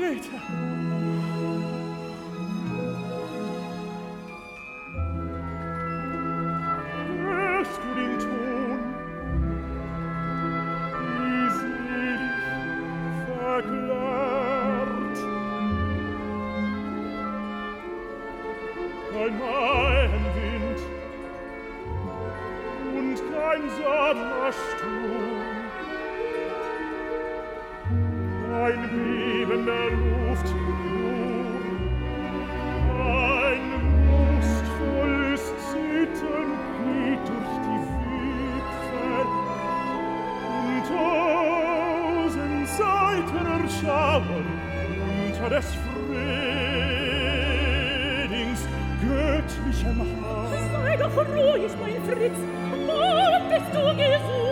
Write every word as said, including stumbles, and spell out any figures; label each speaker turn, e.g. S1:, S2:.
S1: Grete! Hörst du den Ton? Wie selig verklärt. Kein Maienwind und kein Sommersturm, kein Beben der Luft, nur ein lustvolles Zittern geht durch die Wipfel und tausend Seiten erschauen unter des Frühlings göttlichem Haar.
S2: Sei doch ruhig, mein Fritz, wo bist du gesucht?